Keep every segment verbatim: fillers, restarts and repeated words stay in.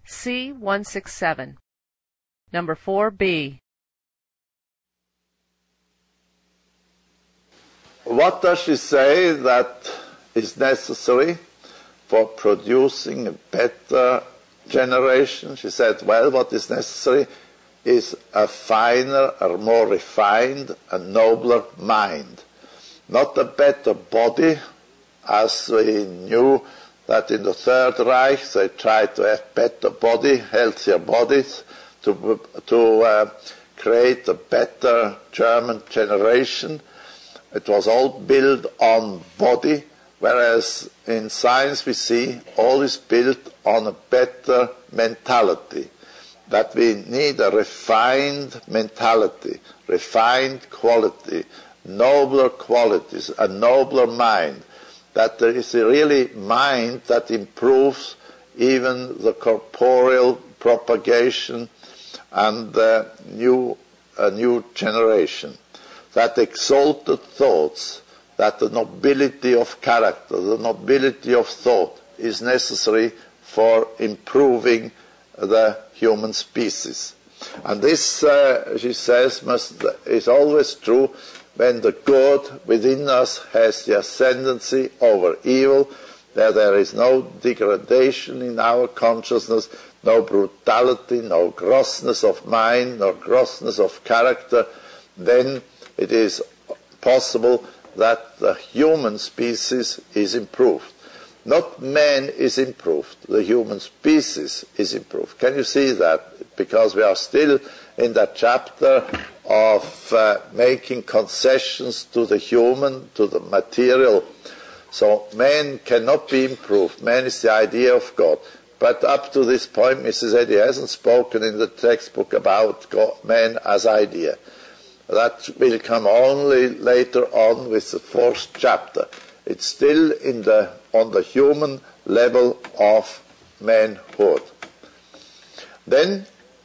C one sixty-seven. Number four B. What does she say that is necessary for producing a better generation? She said, well, what is necessary is a finer, a more refined, a nobler mind. Not a better body, as we knew that in the Third Reich they tried to have better body, healthier bodies, to, to uh, create a better German generation. It was all built on body, whereas in science we see all is built on a better mentality. That we need a refined mentality, refined quality, nobler qualities, a nobler mind. That there is a really mind that improves even the corporeal propagation and the new, a new generation. That exalted thoughts, that the nobility of character, the nobility of thought is necessary for improving the human species. And this, uh, she says, must, is always true when the good within us has the ascendancy over evil, that there is no degradation in our consciousness, no brutality, no grossness of mind, no grossness of character, then it is possible that the human species is improved. Not man is improved, the human species is improved. Can you see that? Because we are still in that chapter of uh, making concessions to the human, to the material. So man cannot be improved. Man is the idea of God. But up to this point, Missus Eddy hasn't spoken in the textbook about God, man as idea. That will come only later on with the fourth chapter. It's still in the, on the human level of manhood. Then,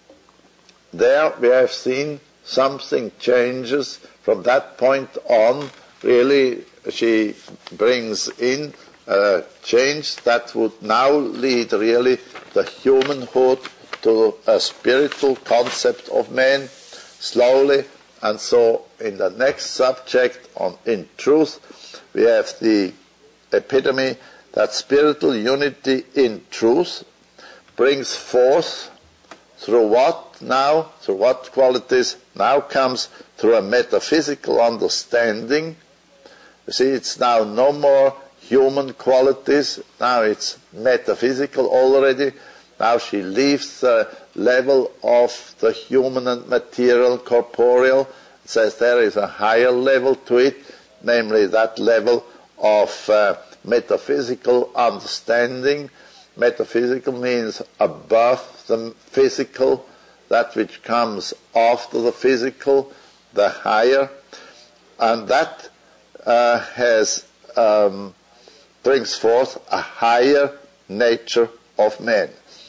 there we have seen something changes. From that point on, really, she brings in a change that would now lead really the humanhood to a spiritual concept of man, slowly. And so in the next subject, on in truth, we have the epitome that spiritual unity in truth brings forth through what now, through what qualities now comes through a metaphysical understanding. You see, it's now no more human qualities, now it's metaphysical already. Now she leaves the level of the human and material, corporeal, says there is a higher level to it, namely that level of uh, metaphysical understanding. Metaphysical means above the physical, that which comes after the physical, the higher, and that uh, has um, brings forth a higher nature of man.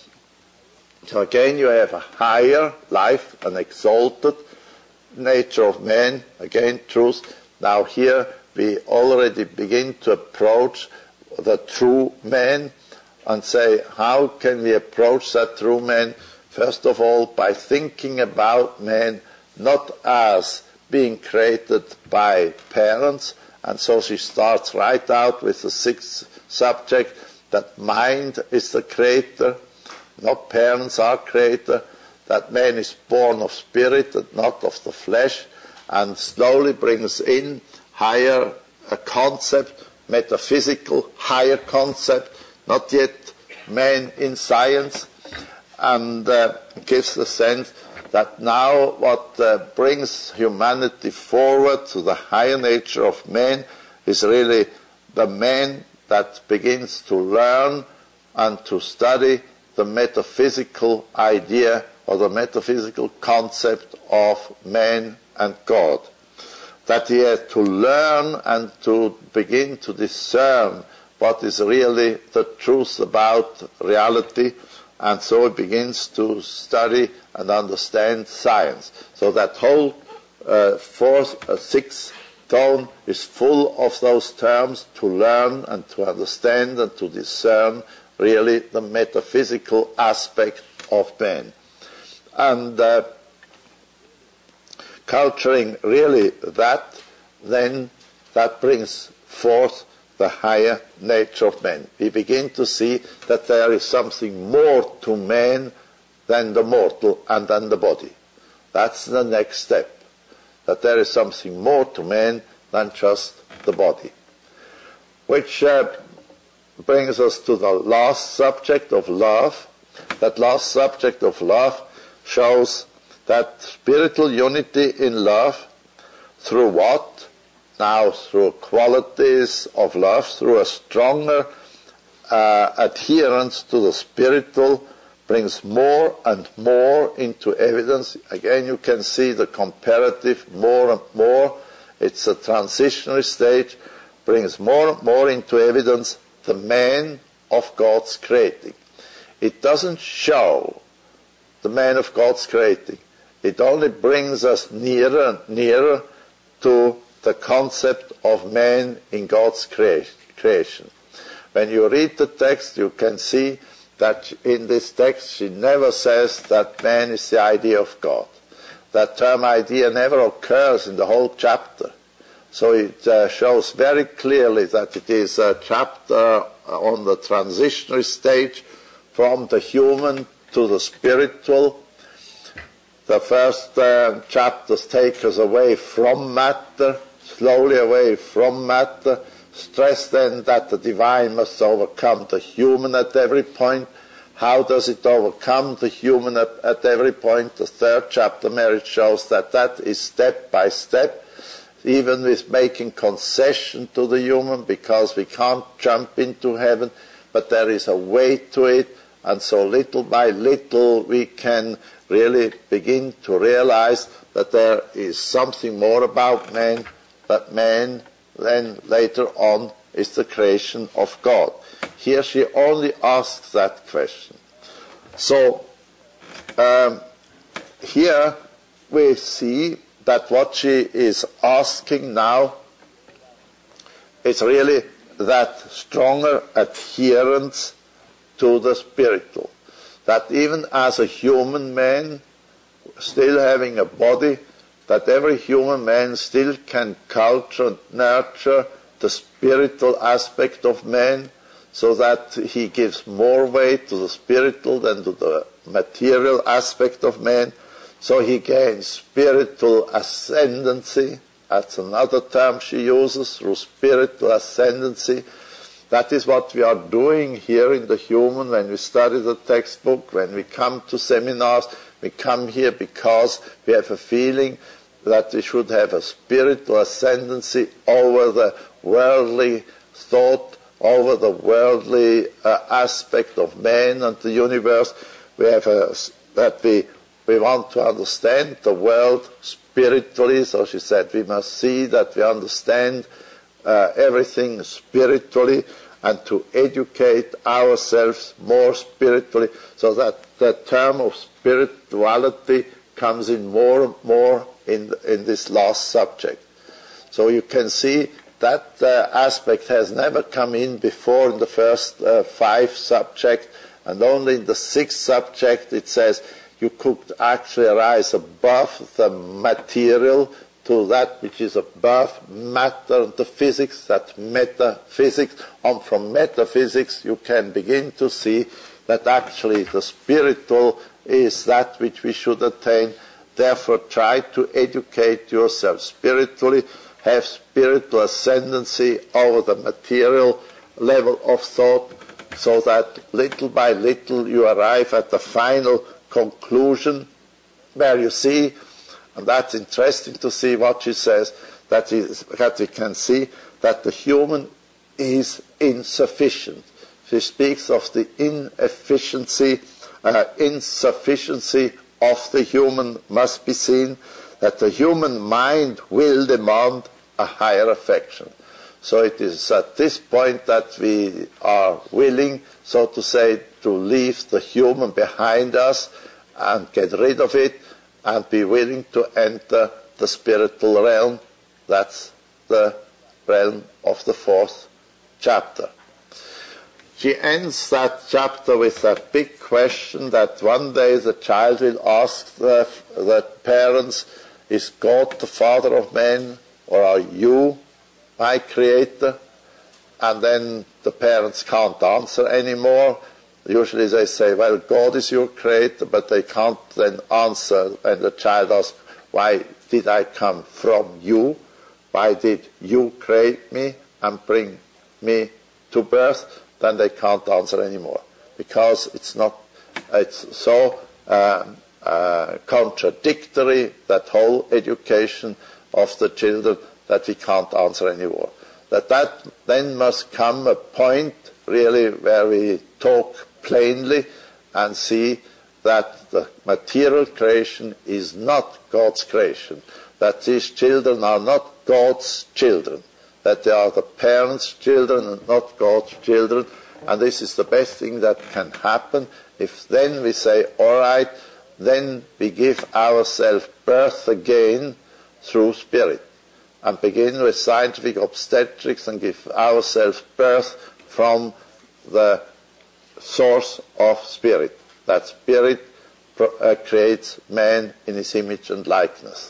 So again, you have a higher life, an exalted nature of man, again, truth. Now here we already begin to approach the true man and say, how can we approach that true man? First of all, by thinking about man not as being created by parents, and so she starts right out with the sixth subject, that mind is the creator, not parents are creator, that man is born of spirit and not of the flesh, and slowly brings in higher a concept, metaphysical, higher concept, not yet man in science, and uh, gives the sense that now what uh, brings humanity forward to the higher nature of man is really the man that begins to learn and to study the metaphysical idea or the metaphysical concept of man and God. That he has to learn and to begin to discern what is really the truth about reality, and so he begins to study and understand science. So that whole uh, fourth, uh, sixth tone is full of those terms to learn and to understand and to discern really the metaphysical aspect of man. And uh, culturing really that, then that brings forth the higher nature of man. We begin to see that there is something more to man than the mortal and than the body. That's the next step, that there is something more to man than just the body. Which uh, brings us to the last subject of love. That last subject of love shows that spiritual unity in love through what? Now through qualities of love, through a stronger uh, adherence to the spiritual, brings more and more into evidence. Again, you can see the comparative more and more. It's a transitionary stage, brings more and more into evidence the man of God's creating. It doesn't show the man of God's creating. It only brings us nearer and nearer to the concept of man in God's creation. When you read the text, you can see that in this text she never says that man is the idea of God. That term idea never occurs in the whole chapter. So it uh, shows very clearly that it is a chapter on the transitionary stage from the human to the spiritual. The first uh, chapters take us away from matter, slowly away from matter, stress then that the divine must overcome the human at every point. How does it overcome the human at, at every point? The third chapter, marriage, shows that that is step by step, even with making concession to the human, because we can't jump into heaven, but there is a way to it, and so little by little we can really begin to realize that there is something more about man, that man then later on is the creation of God. Here she only asks that question. So um, here we see that what she is asking now is really that stronger adherence to the spiritual. That even as a human man, still having a body, that every human man still can culture and nurture the spiritual aspect of man, so that he gives more weight to the spiritual than to the material aspect of man. So he gains spiritual ascendancy. That's another term she uses, through spiritual ascendancy. That is what we are doing here in the human when we study the textbook, when we come to seminars. We come here because we have a feeling that we should have a spiritual ascendancy over the worldly thought, over the worldly uh, aspect of man and the universe. We have a, that we we want to understand the world spiritually. So she said we must see that we understand uh, everything spiritually, and to educate ourselves more spiritually, so that the term of spirituality comes in more and more in in this last subject. So you can see that uh, aspect has never come in before in the first uh, five subjects, and only in the sixth subject it says you could actually rise above the material to that which is above matter and the physics, that metaphysics. And from metaphysics you can begin to see that actually the spiritual is that which we should attain. Therefore try to educate yourself spiritually, have spiritual ascendancy over the material level of thought, so that little by little you arrive at the final conclusion where you see, and that's interesting to see what she says, that, is, that we can see that the human is insufficient. She speaks of the inefficiency, uh, insufficiency of the human must be seen, that the human mind will demand a higher affection. So it is at this point that we are willing, so to say, to leave the human behind us and get rid of it and be willing to enter the spiritual realm. That's the realm of the fourth chapter. she ends that chapter with a big question that one day the child will ask the, the parents, is God the Father of men, or are you my Creator? And then the parents can't answer anymore. Usually they say, well, God is your Creator, but they can't then answer when the child asks, why did I come from you? Why did you create me and bring me to birth? Then they can't answer anymore, because it's not, it's so uh, uh, contradictory, that whole education of the children, that we can't answer anymore. That that then must come a point really where we talk plainly and see that the material creation is not God's creation, that these children are not God's children, that they are the parents' children and not God's children, and this is the best thing that can happen if then we say, all right, then we give ourselves birth again through spirit, and begin with scientific obstetrics and give ourselves birth from the source of spirit. That spirit uh, creates man in his image and likeness.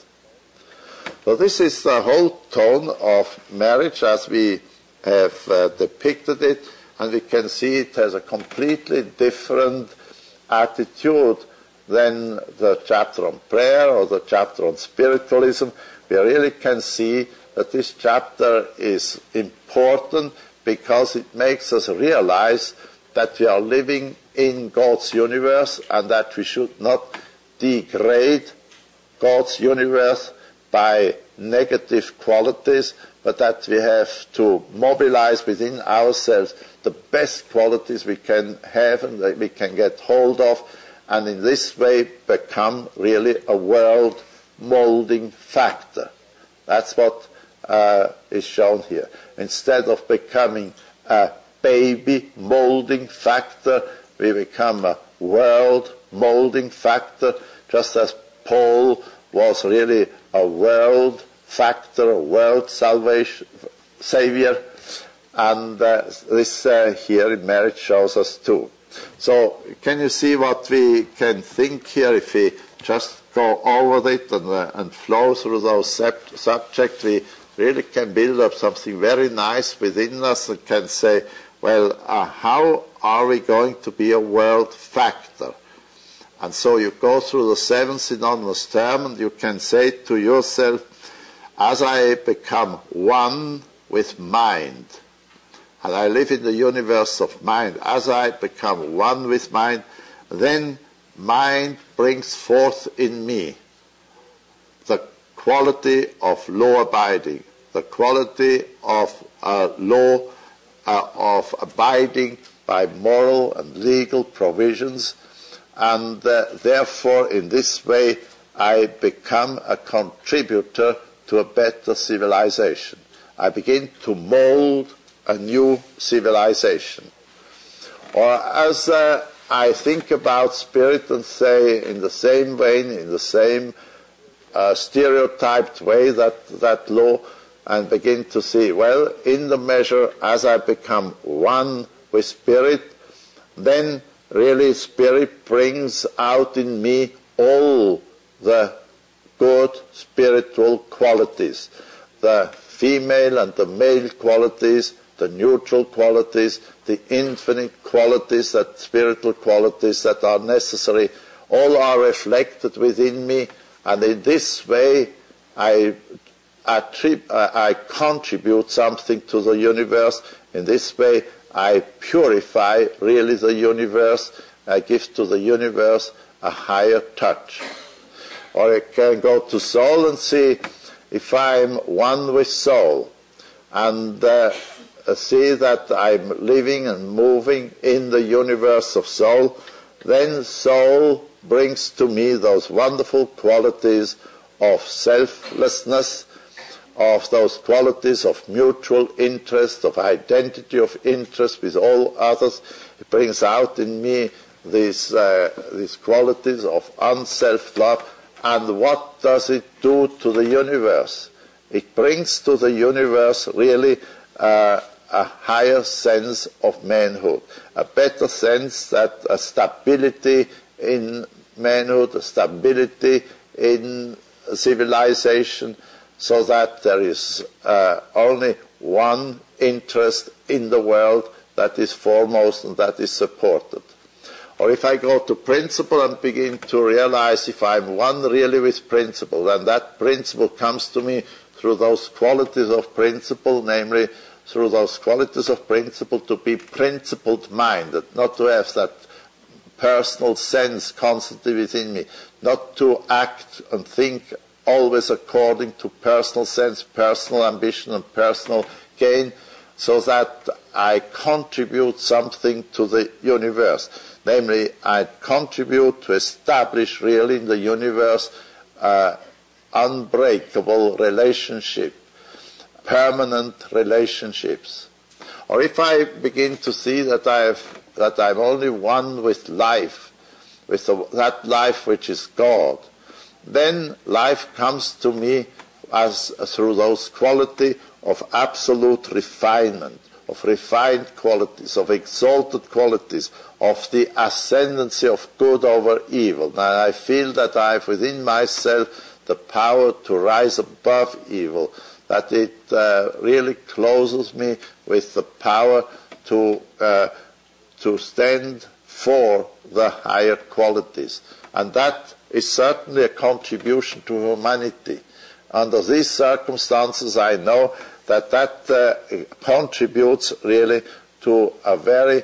So this is the whole tone of marriage as we have uh, depicted it, and we can see it has a completely different attitude than the chapter on prayer or the chapter on spiritualism. We really can see that this chapter is important because it makes us realize that we are living in God's universe and that we should not degrade God's universe by negative qualities, but that we have to mobilize within ourselves the best qualities we can have and that we can get hold of, and in this way become really a world molding factor. That's what uh, is shown here. Instead of becoming a baby molding factor, we become a world molding factor, just as Paul was really a world factor, a world salvation savior, and uh, this uh, here in marriage shows us too. So can you see what we can think here if we just go over it and, uh, and flow through those sub- subjects? We really can build up something very nice within us and can say, well, uh, how are we going to be a world factor? And so you go through the seven synonymous terms and you can say to yourself, as I become one with mind, and I live in the universe of mind, as I become one with mind, then mind brings forth in me the quality of law abiding, the quality of uh, law uh, of abiding by moral and legal provisions, and uh, therefore in this way I become a contributor to a better civilization. I begin to mold a new civilization. Or as uh, I think about spirit and say in the same vein, in the same uh, stereotyped way that, that law, and begin to see, well, in the measure as I become one with spirit, then really spirit brings out in me all the good spiritual qualities, the female and the male qualities, the neutral qualities, the infinite qualities, that spiritual qualities that are necessary, all are reflected within me, and in this way I, attrib- I contribute something to the universe. In this way I purify really the universe. I give to the universe a higher touch. Or I can go to soul and see if I'm one with soul, and uh, see that I'm living and moving in the universe of soul, then soul brings to me those wonderful qualities of selflessness, of those qualities of mutual interest, of identity of interest with all others. It brings out in me these, uh, these qualities of unself-love. And what does it do to the universe? It brings to the universe really uh, a higher sense of manhood, a better sense that a stability in manhood, a stability in civilization, so that there is uh, only one interest in the world that is foremost and that is supported. Or if I go to principle and begin to realize if I'm one really with principle, then that principle comes to me through those qualities of principle, namely through those qualities of principle to be principled-minded, not to have that personal sense constantly within me, not to act and think always according to personal sense, personal ambition, and personal gain, so that I contribute something to the universe. Namely, I contribute to establish really in the universe uh, unbreakable relationship, permanent relationships. Or if I begin to see that I have, that I'm only one with life, with the, that life which is God, then life comes to me as through those qualities of absolute refinement, of refined qualities, of exalted qualities, of the ascendancy of good over evil. Now I feel that I have within myself the power to rise above evil, that it uh, really clothes me with the power to uh, to stand for the higher qualities. And that is certainly a contribution to humanity. Under these circumstances, I know that that uh, contributes really to a very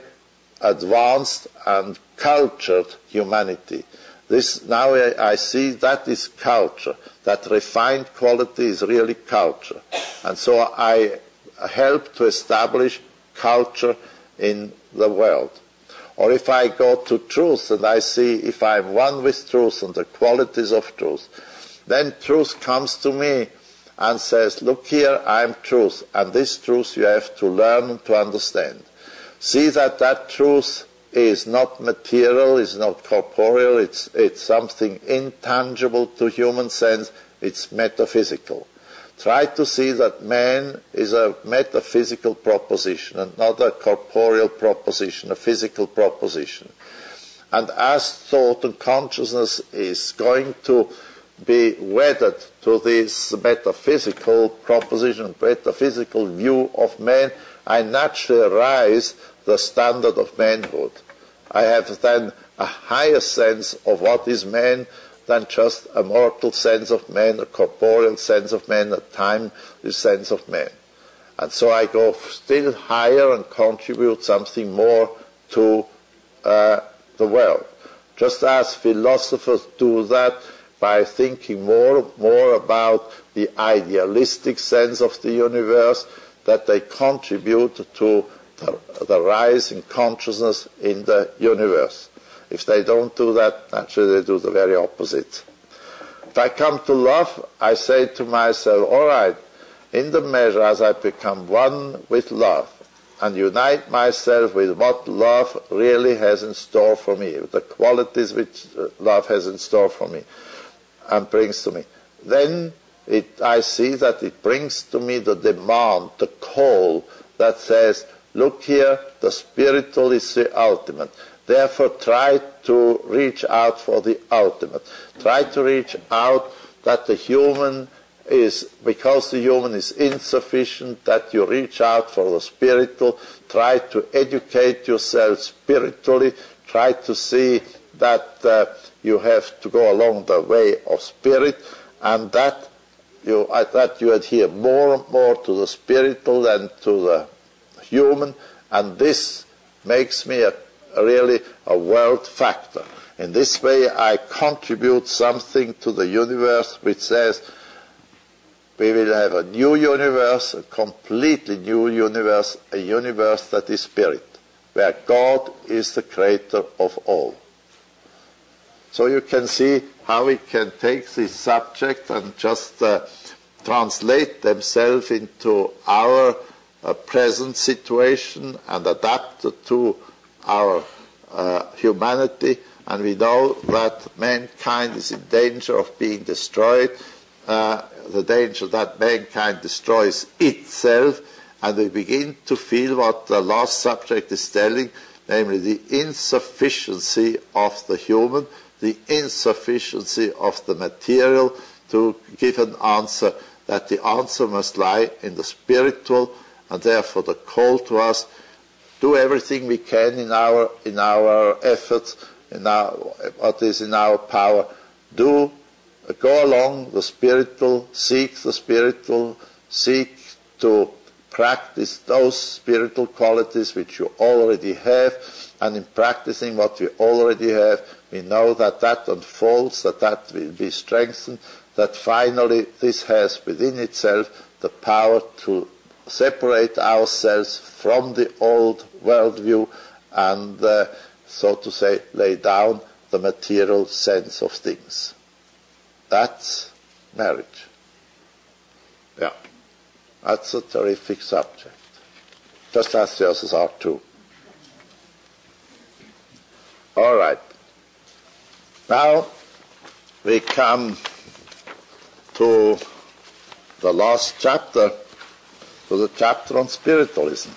advanced and cultured humanity. This now I, I see that is culture. That refined quality is really culture. And so I help to establish culture in the world. Or if I go to truth and I see if I'm one with truth and the qualities of truth, then truth comes to me and says, look here, I'm truth, and this truth you have to learn and to understand. See that that truth is not material, is not corporeal, it's, it's something intangible to human sense, it's metaphysical. Try to see that man is a metaphysical proposition and not a corporeal proposition, a physical proposition. And as thought and consciousness is going to be wedded to this metaphysical proposition, metaphysical view of man, I naturally rise the standard of manhood. I have then a higher sense of what is man than just a mortal sense of man, a corporeal sense of man, a time sense of man. And so I go still higher and contribute something more to uh, the world. Just as philosophers do that by thinking more more about the idealistic sense of the universe, that they contribute to the, the rise in consciousness in the universe. If they don't do that, naturally they do the very opposite. If I come to love, I say to myself, all right, in the measure as I become one with love and unite myself with what love really has in store for me, the qualities which love has in store for me and brings to me, then it, I see that it brings to me the demand, the call that says, look here, the spiritual is the ultimate. Therefore, try to reach out for the ultimate. Try to reach out that the human is, because the human is insufficient, that you reach out for the spiritual. Try to educate yourself spiritually. Try to see that uh, you have to go along the way of spirit, and that you, uh, that you adhere more and more to the spiritual than to the human, and this makes me a really a world factor. In this way I contribute something to the universe which says we will have a new universe, a completely new universe, a universe that is spirit, where God is the creator of all. So you can see how we can take this subject and just uh, translate themselves into our uh, present situation and adapt it to our uh, humanity, and we know that mankind is in danger of being destroyed, uh, the danger that mankind destroys itself, and we begin to feel what the last subject is telling, namely the insufficiency of the human, the insufficiency of the material to give an answer, that the answer must lie in the spiritual, and therefore the call to us, do everything we can in our in our efforts, in our, what is in our power, do, go along the spiritual, seek the spiritual, seek to practice those spiritual qualities which you already have, and in practicing what we already have, we know that that unfolds, that that will be strengthened, that finally this has within itself the power to separate ourselves from the old worldview and, uh, so to say, lay down the material sense of things. That's marriage. Yeah. That's a terrific subject. Just as the others are too. All right. Now we come to the last chapter, to the chapter on spiritualism.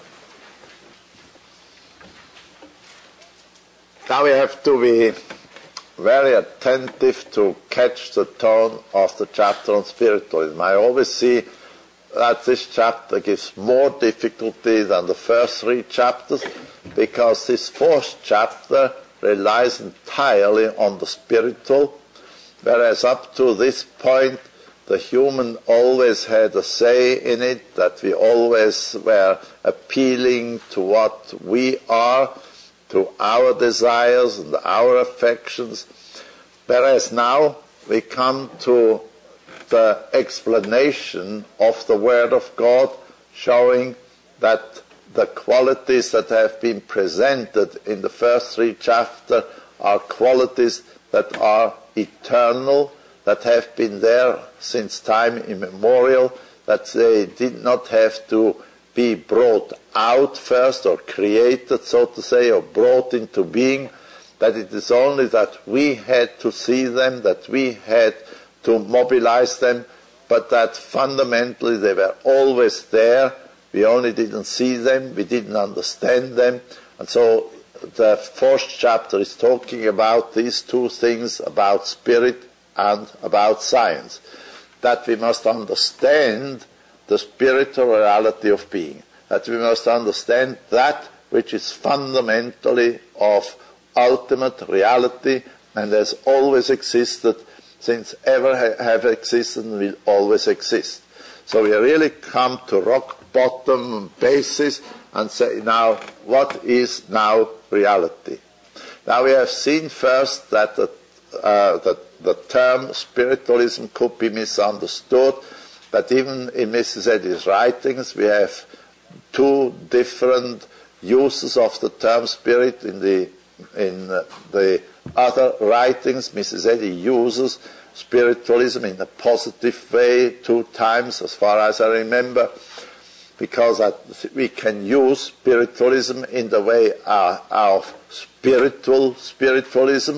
Now we have to be very attentive to catch the tone of the chapter on spiritualism. I always see that this chapter gives more difficulty than the first three chapters, because this fourth chapter relies entirely on the spiritual, whereas up to this point the human always had a say in it, that we always were appealing to what we are, to our desires and our affections, whereas now we come to the explanation of the Word of God, showing that the qualities that have been presented in the first three chapters are qualities that are eternal, that have been there since time immemorial, that they did not have to be brought out first or created, so to say, or brought into being, that it is only that we had to see them, that we had to mobilize them, but that fundamentally they were always there. We only didn't see them, we didn't understand them. And so the fourth chapter is talking about these two things, about spirit and about science, that we must understand the spiritual reality of being, that we must understand that which is fundamentally of ultimate reality and has always existed, since ever ha- have existed and will always exist. So we really come to rock bottom basis and say, now, what is now reality? Now we have seen first that the, uh, the, the term spiritualism could be misunderstood, but even in Missus Eddy's writings we have two different uses of the term spirit. In the in uh, the other writings, Missus Eddy uses spiritualism in a positive way two times, as far as I remember, because we can use spiritualism in the way uh, of spiritual spiritualism,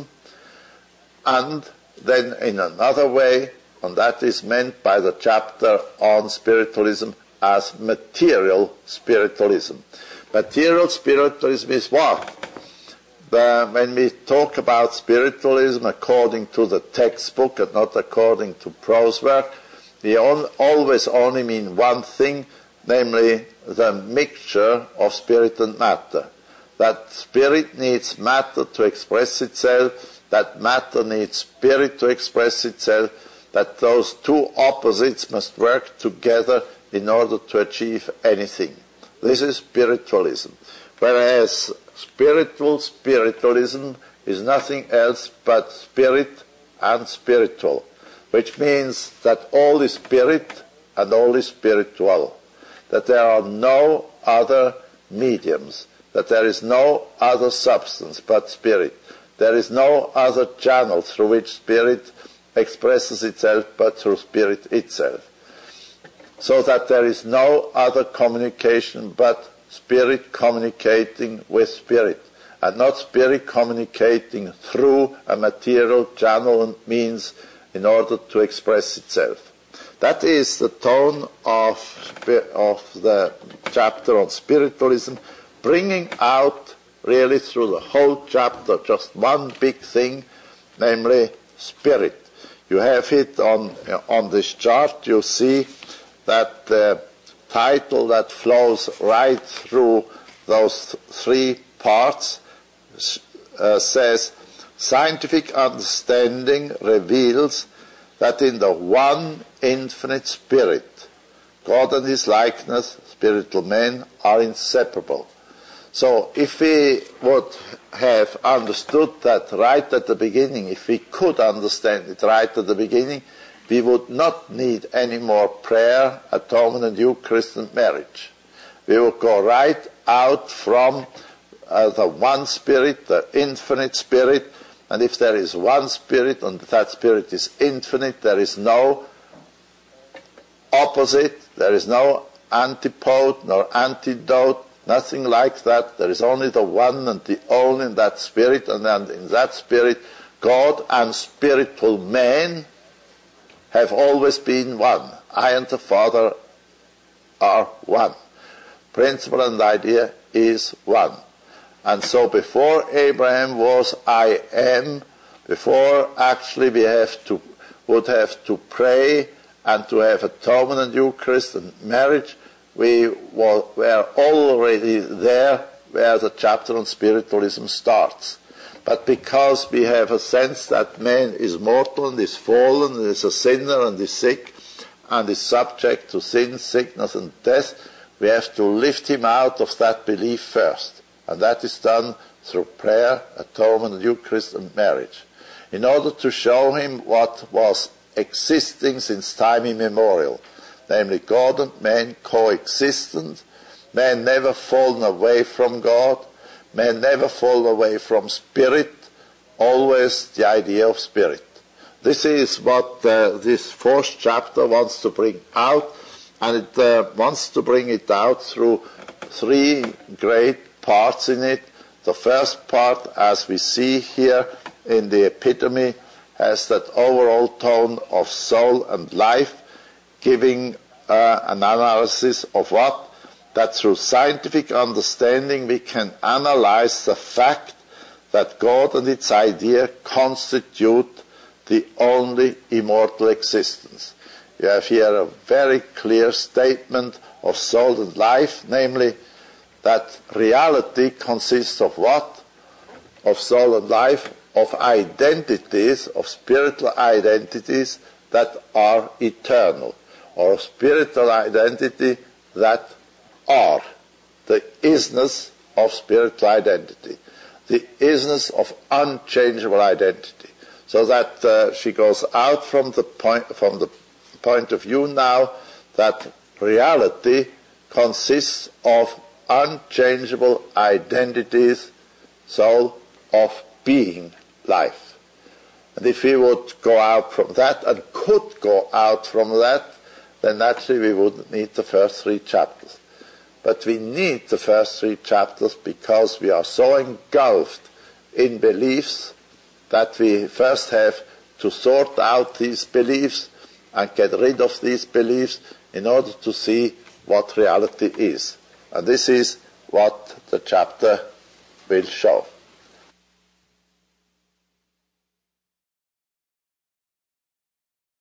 and then in another way, and that is meant by the chapter on spiritualism as material spiritualism. Material spiritualism is what? The, when we talk about spiritualism according to the textbook and not according to prose work, we on, always only mean one thing, namely the mixture of spirit and matter. That spirit needs matter to express itself, that matter needs spirit to express itself, that those two opposites must work together in order to achieve anything. This is spiritualism. Whereas spiritual spiritualism is nothing else but spirit and spiritual, which means that all is spirit and all is spiritual, that there are no other mediums, that there is no other substance but spirit, there is no other channel through which spirit expresses itself but through spirit itself, so that there is no other communication but spirit communicating with spirit, and not spirit communicating through a material channel and means in order to express itself. That is the tone of, of the chapter on spiritualism, bringing out really through the whole chapter just one big thing, namely spirit. You have it on, on this chart. You see that the title that flows right through those three parts uh, says, scientific understanding reveals that in the one infinite spirit, God and his likeness, spiritual men, are inseparable. So if we would have understood that right at the beginning, if we could understand it right at the beginning, we would not need any more prayer, atonement, and Eucharist and marriage. We would go right out from uh, the one spirit, the infinite spirit, and if there is one spirit and that spirit is infinite, there is no opposite, there is no antipode nor antidote, nothing like that. There is only the one and the only in that spirit, and then in that spirit, God and spiritual men have always been one. I and the Father are one. Principle and idea is one. And so before Abraham was I am, before actually we have to would have to pray and to have atonement and Eucharist and marriage, we were, were already there where the chapter on spiritualism starts. But because we have a sense that man is mortal and is fallen and is a sinner and is sick and is subject to sin, sickness and death, we have to lift him out of that belief first. And that is done through prayer, atonement, and Eucharist and marriage, in order to show him what was existing since time immemorial, namely God and man coexistent, man never fallen away from God, man never fallen away from spirit, always the idea of spirit. This is what uh, this fourth chapter wants to bring out, and it uh, wants to bring it out through three great parts in it. The first part, as we see here in the epitome, has that overall tone of soul and life, giving uh, an analysis of what? That through scientific understanding we can analyze the fact that God and its idea constitute the only immortal existence. You have here a very clear statement of soul and life, namely that reality consists of what? Of soul and life, of identities, of spiritual identities that are eternal, or of spiritual identity that are, the isness of spiritual identity, the isness of unchangeable identity. So that uh, she goes out from the point, from the point of view now that reality consists of unchangeable identities, soul, of being, life. And if we would go out from that, and could go out from that, then naturally we wouldn't need the first three chapters. But we need the first three chapters because we are so engulfed in beliefs that we first have to sort out these beliefs and get rid of these beliefs in order to see what reality is. And this is what the chapter will show.